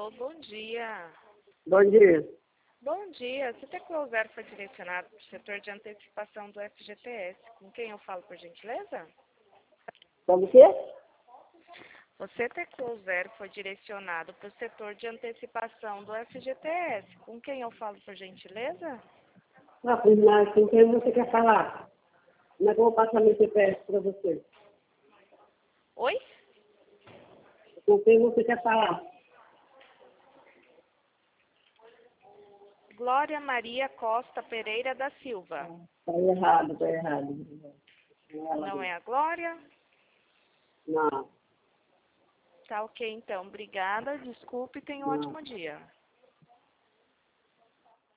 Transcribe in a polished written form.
Alô, bom dia. Bom dia. Bom dia. Você teclou 0 foi direcionado para o setor de antecipação do FGTS. Com quem eu falo, por gentileza? Como que? Você teclou 0 foi direcionado para o setor de antecipação do FGTS. Com quem eu falo, por gentileza? Ah, mas com quem você quer falar? Como é que eu vou passar meu CPF para você? Oi? Com quem você quer falar? Glória Maria Costa Pereira da Silva. Tá errado, tá errado. Não é a Glória? Não, Tá ok, então. Obrigada. Desculpe e tenha um não. ótimo dia.